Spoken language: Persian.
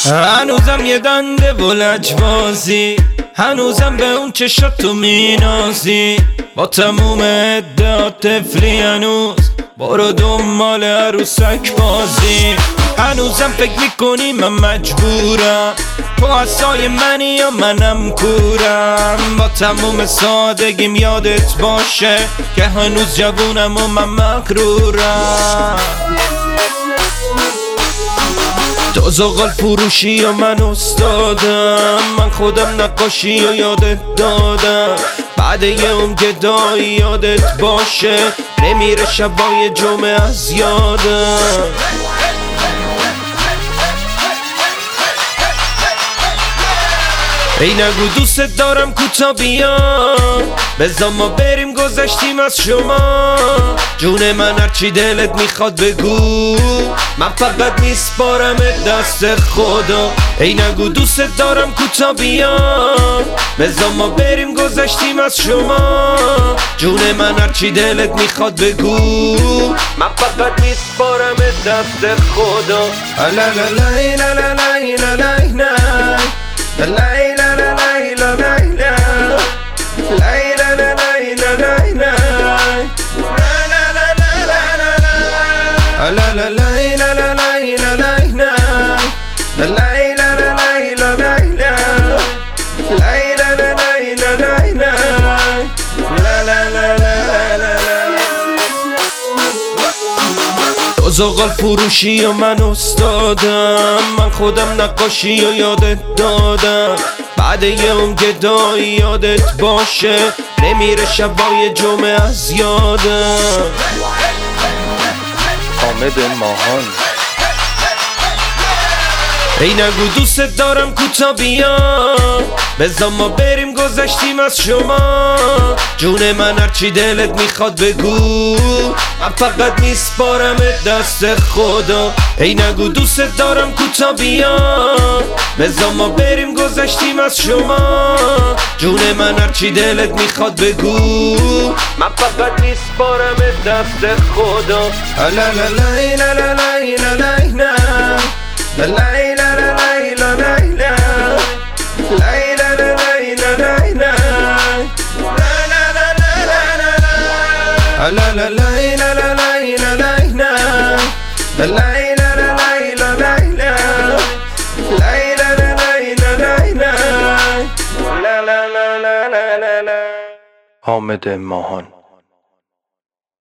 هنوزم یه دنده و لجبازی، هنوزم به اون چشات تو مینازی. با تموم ادعا طفلی هنوز برو دنبال عروسک بازی. هنوزم فکر میکنی من مجبورم، تو اصای منی یا منم کورم. با تموم سادگیم یادت باشه که هنوز جوونم و من مغرورم. تو زغال فروشی و من استادم، من خودم نقاشی و یادت دادم. بعد یه اون گدایی یادت باشه نمیره شبای جمعه از یادم. ای نگو دوست دارم کوتا بیا، بذار ما بریم گذشتیم از شما. جون من هرچی دلت میخواد بگو، من فقط میسپارم دست خدا. ای نگو دوست دارم کوتا بیا، بذار ما بریم گذشتیم از شما. جون من هرچی دلت میخواد بگو، من فقط میسپارم دست خدا. لا لا لا لا لا لا لا لا تو زغال فروشی و من استادم، من خودم نقاشی و یادت دادم. بعد یه اون گدایی یادت باشه نمیره شبای جمعه از یادم. حامد ماهان. ای نگو دوست دارم کوتا بیا، بذار ما بریم گذشتیم از شما. جون من هرچی دلت میخواد بگو، من فقط میسپارم دست خدا. ای نگو دوست دارم کوتا بیا، بذار ما بریم گذشتیم از شما. جون من هرچی دلت میخواد بگو، من فقط میسپارم دست خدا. لا لا لا لا لا لا لا حامد ماهان.